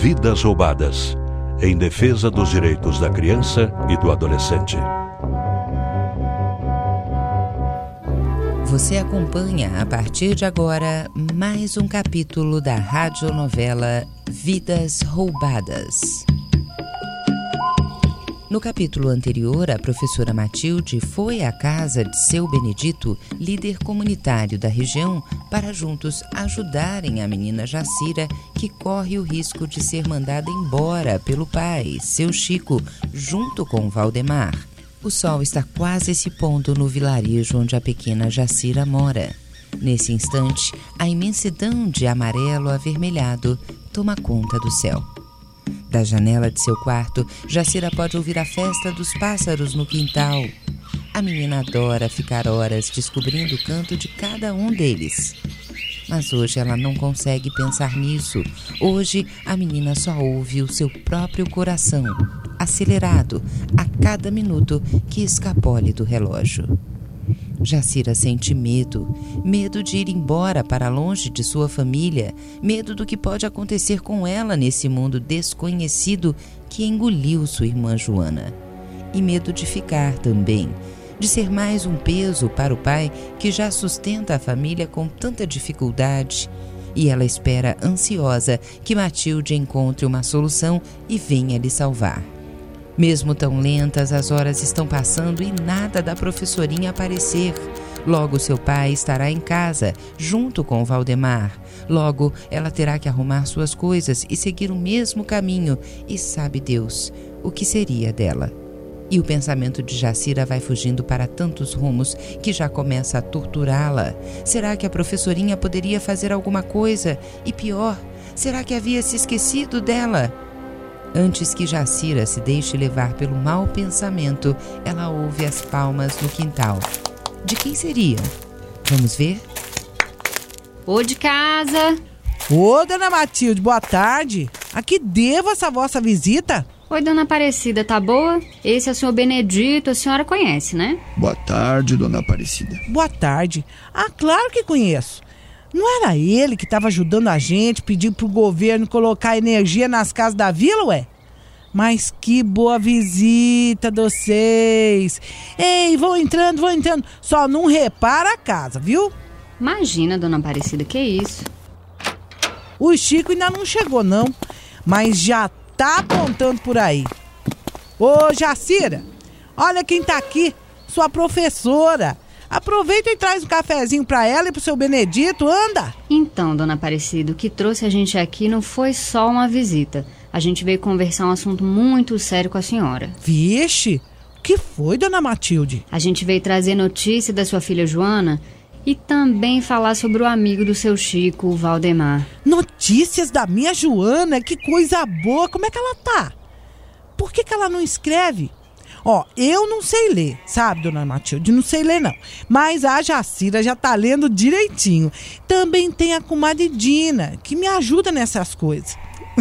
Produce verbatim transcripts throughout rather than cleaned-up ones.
Vidas Roubadas, em defesa dos direitos da criança e do adolescente. Você acompanha, a partir de agora, mais um capítulo da radionovela Vidas Roubadas. No capítulo anterior, a professora Matilde foi à casa de seu Benedito, líder comunitário da região, para juntos ajudarem a menina Jacira, que corre o risco de ser mandada embora pelo pai, seu Chico, junto com Valdemar. O sol está quase se pondo no vilarejo onde a pequena Jacira mora. Nesse instante, a imensidão de amarelo avermelhado toma conta do céu. Da janela de seu quarto, Jacira pode ouvir a festa dos pássaros no quintal. A menina adora ficar horas descobrindo o canto de cada um deles. Mas hoje ela não consegue pensar nisso. Hoje a menina só ouve o seu próprio coração, acelerado a cada minuto que escapole do relógio. Jacira sente medo, medo de ir embora para longe de sua família, medo do que pode acontecer com ela nesse mundo desconhecido que engoliu sua irmã Joana. E medo de ficar também, de ser mais um peso para o pai que já sustenta a família com tanta dificuldade. E ela espera ansiosa que Matilde encontre uma solução e venha lhe salvar. Mesmo tão lentas, as horas estão passando e nada da professorinha aparecer. Logo seu pai estará em casa, junto com Valdemar. Logo ela terá que arrumar suas coisas e seguir o mesmo caminho. E sabe Deus o que seria dela. E o pensamento de Jacira vai fugindo para tantos rumos que já começa a torturá-la. Será que a professorinha poderia fazer alguma coisa? E pior, será que havia se esquecido dela? Antes que Jacira se deixe levar pelo mau pensamento, ela ouve as palmas no quintal. De quem seriam? Vamos ver? Ô de casa! Ô, dona Matilde, boa tarde. A que devo essa vossa visita? Oi, dona Aparecida, tá boa? Esse é o senhor Benedito, a senhora conhece, né? Boa tarde, dona Aparecida. Boa tarde. Ah, claro que conheço. Não era ele que estava ajudando a gente, pedindo pro governo colocar energia nas casas da vila, ué? Mas que boa visita de vocês. Ei, vão entrando, vão entrando. Só não repara a casa, viu? Imagina, dona Aparecida, que isso? O Chico ainda não chegou, não. Mas já tá apontando por aí. Ô, Jacira, olha quem tá aqui. Sua professora. Aproveita e traz um cafezinho pra ela e pro seu Benedito, anda! Então, dona Aparecida, o que trouxe a gente aqui não foi só uma visita. A gente veio conversar um assunto muito sério com a senhora. Vixe, o que foi, dona Matilde? A gente veio trazer notícia da sua filha Joana e também falar sobre o amigo do seu Chico, o Valdemar. Notícias da minha Joana? Que coisa boa! Como é que ela tá? Por que que ela não escreve? Ó, eu não sei ler, sabe, dona Matilde? Não sei ler, não. Mas a Jacira já tá lendo direitinho. Também tem a comadre Dina, que me ajuda nessas coisas.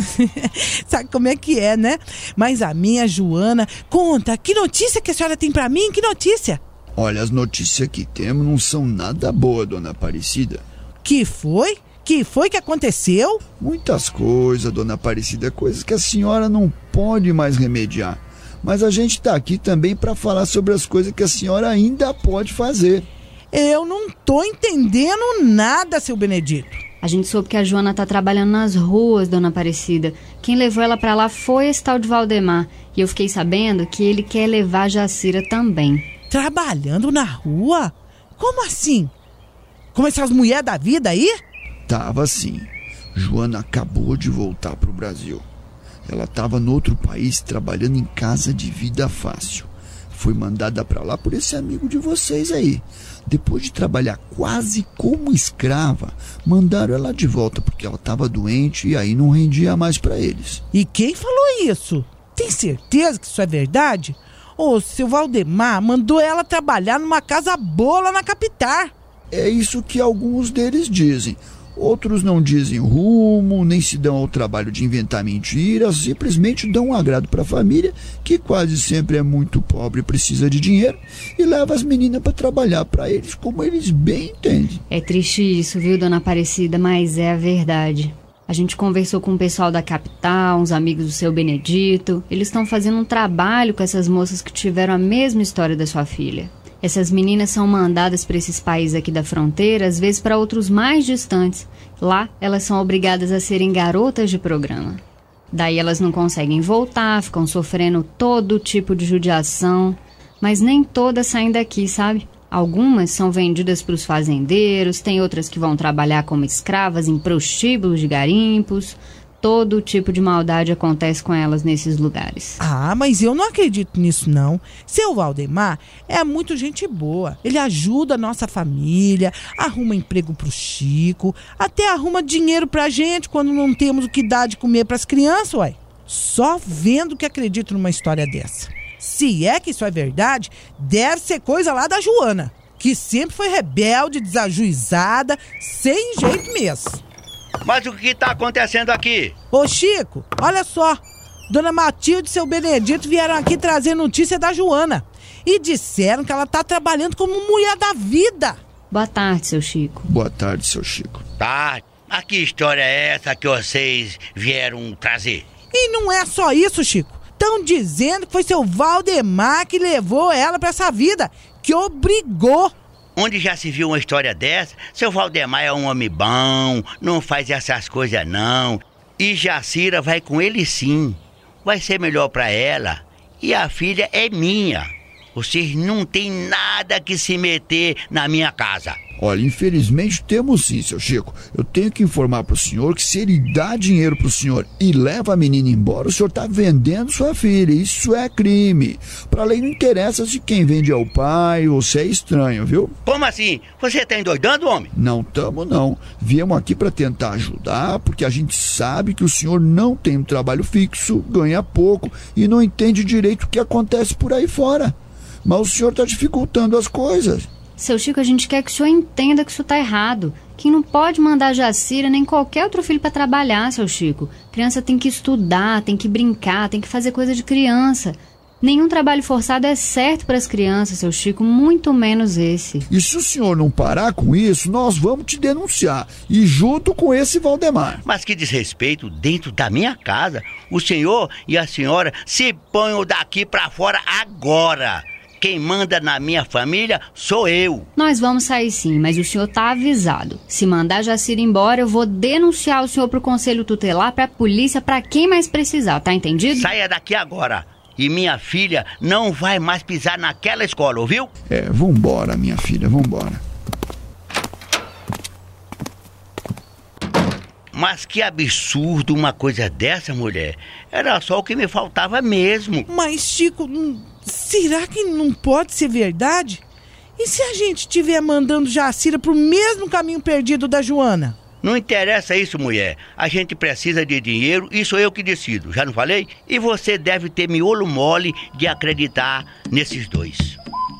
Sabe como é que é, né? Mas a minha Joana... Conta, que notícia que a senhora tem pra mim? Que notícia? Olha, as notícias que temos não são nada boas, dona Aparecida. Que foi? Que foi que aconteceu? Muitas coisas, dona Aparecida, coisas que a senhora não pode mais remediar. Mas a gente está aqui também para falar sobre as coisas que a senhora ainda pode fazer. Eu não tô entendendo nada, seu Benedito. A gente soube que a Joana tá trabalhando nas ruas, dona Aparecida. Quem levou ela para lá foi esse tal de Valdemar. E eu fiquei sabendo que ele quer levar a Jacira também. Trabalhando na rua? Como assim? Como essas mulheres da vida aí? Tava assim. Joana acabou de voltar pro Brasil. Ela estava no outro país trabalhando em casa de vida fácil. Foi mandada para lá por esse amigo de vocês aí. Depois de trabalhar quase como escrava, mandaram ela de volta porque ela estava doente e aí não rendia mais para eles. E quem falou isso? Tem certeza que isso é verdade? Ô, seu Valdemar mandou ela trabalhar numa casa boa lá na capital. É isso que alguns deles dizem. Outros não dizem rumo, nem se dão ao trabalho de inventar mentiras, simplesmente dão um agrado para a família, que quase sempre é muito pobre e precisa de dinheiro, e leva as meninas para trabalhar para eles como eles bem entendem. É triste isso, viu, dona Aparecida, mas é a verdade. A gente conversou com o pessoal da capital, uns amigos do seu Benedito. Eles estão fazendo um trabalho com essas moças que tiveram a mesma história da sua filha. Essas meninas são mandadas para esses países aqui da fronteira, às vezes para outros mais distantes. Lá, elas são obrigadas a serem garotas de programa. Daí elas não conseguem voltar, ficam sofrendo todo tipo de judiação. Mas nem todas saem daqui, sabe? Algumas são vendidas para os fazendeiros, tem outras que vão trabalhar como escravas em prostíbulos de garimpos. Todo tipo de maldade acontece com elas nesses lugares. Ah, mas eu não acredito nisso, não. Seu Valdemar é muito gente boa. Ele ajuda a nossa família, arruma emprego pro Chico, até arruma dinheiro pra gente quando não temos o que dar de comer pras crianças, uai. Só vendo que acredito numa história dessa. Se é que isso é verdade, deve ser coisa lá da Joana, que sempre foi rebelde, desajuizada, sem jeito mesmo. Mas o que tá acontecendo aqui? Ô Chico, olha só. Dona Matilde e seu Benedito vieram aqui trazer notícia da Joana. E disseram que ela tá trabalhando como mulher da vida. Boa tarde, seu Chico. Boa tarde, seu Chico. Tá, mas que história é essa que vocês vieram trazer? E não é só isso, Chico. Estão dizendo que foi seu Valdemar que levou ela pra essa vida, que obrigou. Onde já se viu uma história dessa? Seu Valdemar é um homem bom, não faz essas coisas não. E Jacira vai com ele sim. Vai ser melhor pra ela. E a filha é minha. Vocês não têm nada que se meter na minha casa. Olha, infelizmente temos sim, seu Chico. Eu tenho que informar pro senhor que se ele dá dinheiro pro senhor e leva a menina embora, o senhor tá vendendo sua filha. Isso é crime. Pra lei não interessa se quem vende é o pai ou se é estranho, viu? Como assim? Você tá endoidando, homem? Não tamo, não. Viemos aqui pra tentar ajudar, porque a gente sabe que o senhor não tem um trabalho fixo, ganha pouco e não entende direito o que acontece por aí fora. Mas o senhor tá dificultando as coisas. Seu Chico, a gente quer que o senhor entenda que isso tá errado. Que não pode mandar Jacira nem qualquer outro filho para trabalhar, seu Chico. Criança tem que estudar, tem que brincar, tem que fazer coisa de criança. Nenhum trabalho forçado é certo para as crianças, seu Chico, muito menos esse. E se o senhor não parar com isso, nós vamos te denunciar. E junto com esse Valdemar. Mas que desrespeito dentro da minha casa. O senhor e a senhora se ponham daqui para fora agora. Quem manda na minha família sou eu. Nós vamos sair sim, mas o senhor tá avisado. Se mandar Jacira embora, eu vou denunciar o senhor pro conselho tutelar, pra polícia, pra quem mais precisar, tá entendido? Saia daqui agora. E minha filha não vai mais pisar naquela escola, ouviu? É, vambora, minha filha, vambora. Mas que absurdo uma coisa dessa, mulher. Era só o que me faltava mesmo. Mas, Chico, será que não pode ser verdade? E se a gente estiver mandando Jacira pro mesmo caminho perdido da Joana? Não interessa isso, mulher. A gente precisa de dinheiro e sou eu que decido, já não falei? E você deve ter miolo mole de acreditar nesses dois.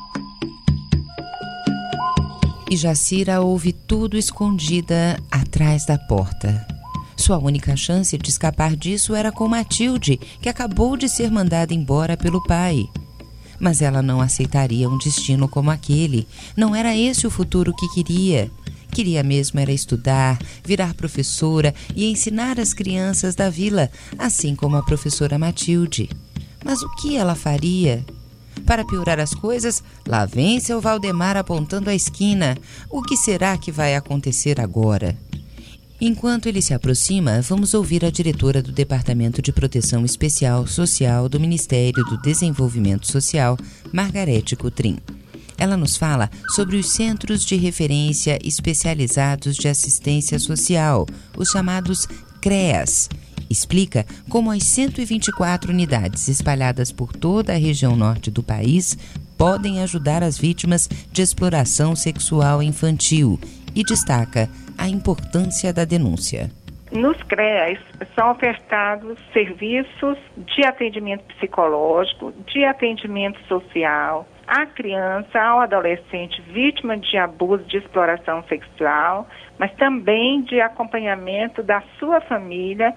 E Jacira ouve tudo escondida atrás da porta. Sua única chance de escapar disso era com Matilde, que acabou de ser mandada embora pelo pai. Mas ela não aceitaria um destino como aquele. Não era esse o futuro que queria. Queria mesmo era estudar, virar professora e ensinar as crianças da vila, assim como a professora Matilde. Mas o que ela faria? Para piorar as coisas, lá vem seu Valdemar apontando a esquina. O que será que vai acontecer agora? Enquanto ele se aproxima, vamos ouvir a diretora do Departamento de Proteção Especial Social do Ministério do Desenvolvimento Social, Margarete Coutrin. Ela nos fala sobre os Centros de Referência Especializados de Assistência Social, os chamados CREAS. Explica como as cento e vinte e quatro unidades espalhadas por toda a região norte do país podem ajudar as vítimas de exploração sexual infantil e destaca a importância da denúncia. Nos CREAS são ofertados serviços de atendimento psicológico, de atendimento social à criança, ao adolescente vítima de abuso de exploração sexual, mas também de acompanhamento da sua família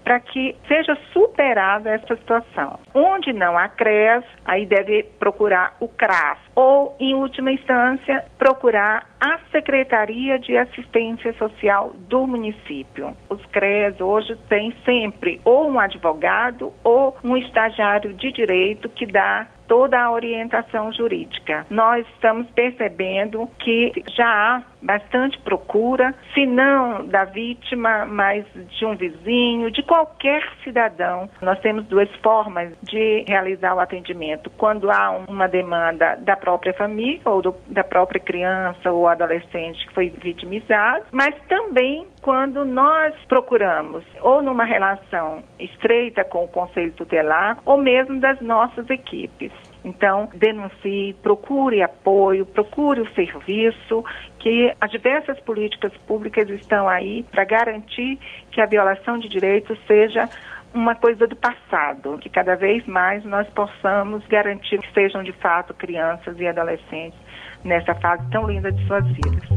para que seja superada essa situação. Onde não há C R E S, aí deve procurar o C R A S ou, em última instância, procurar a Secretaria de Assistência Social do município. Os C R E S hoje têm sempre ou um advogado ou um estagiário de direito que dá toda a orientação jurídica. Nós estamos percebendo que já há bastante procura, se não da vítima, mas de um vizinho, de qualquer cidadão. Nós temos duas formas de realizar o atendimento. Quando há uma demanda da própria família ou do, da própria criança ou adolescente que foi vitimizado, mas também quando nós procuramos ou numa relação estreita com o Conselho Tutelar ou mesmo das nossas equipes. Então, denuncie, procure apoio, procure o serviço, que as diversas políticas públicas estão aí para garantir que a violação de direitos seja uma coisa do passado, que cada vez mais nós possamos garantir que sejam de fato crianças e adolescentes nessa fase tão linda de suas vidas.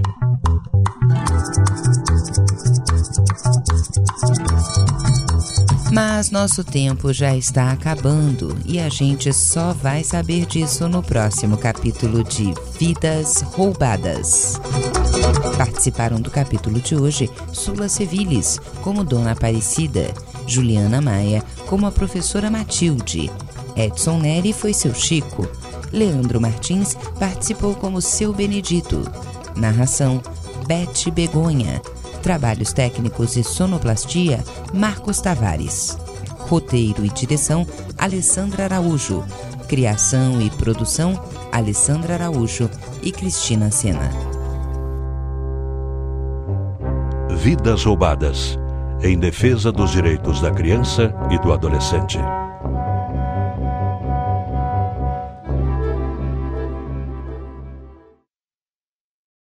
Mas nosso tempo já está acabando e a gente só vai saber disso no próximo capítulo de Vidas Roubadas. Participaram do capítulo de hoje Sula Sevilis, como Dona Aparecida, Juliana Maia, como a professora Matilde, Edson Neri foi seu Chico, Leandro Martins participou como seu Benedito, narração Bete Begonha, trabalhos técnicos e sonoplastia, Marcos Tavares. Roteiro e direção, Alessandra Araújo. Criação e produção, Alessandra Araújo e Cristina Sena. Vidas Roubadas, em defesa dos direitos da criança e do adolescente.